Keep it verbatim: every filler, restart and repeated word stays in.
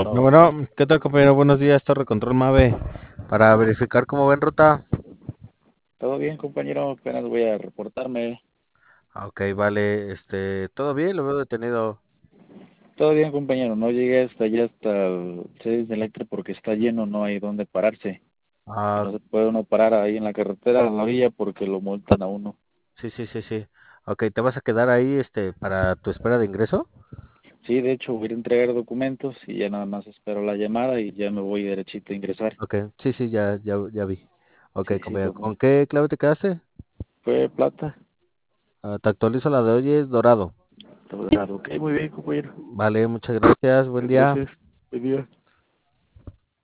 Bueno, Bueno, bueno, ¿qué tal, compañero? Buenos días, Torre Control Mave, para verificar cómo va en ruta. todo bien, compañero. Apenas voy a reportarme. Ah, ok, vale, este, todo bien, lo veo detenido. Todo bien, compañero. No llegué hasta allá, hasta el seis de Electra, porque está lleno, no hay dónde pararse. Y Ah, no se puede uno parar ahí en la carretera, a la orilla, porque lo multan a uno. sí, sí, sí, sí. Ok, ¿te vas a quedar ahí, este, para tu espera de ingreso? Sí, de hecho, voy a ir a entregar documentos y ya nada más espero la llamada y ya me voy derechito a ingresar. Ok, sí, sí, ya, ya, ya vi. Ok, Sí, sí, compañero, ¿con compañero. qué clave te quedaste? ¿Fue plata? Ah, te actualizo la de hoy, es dorado. Todo claro. Ok, muy bien, compañero. Vale, muchas gracias, buen día. Gracias. Buen día.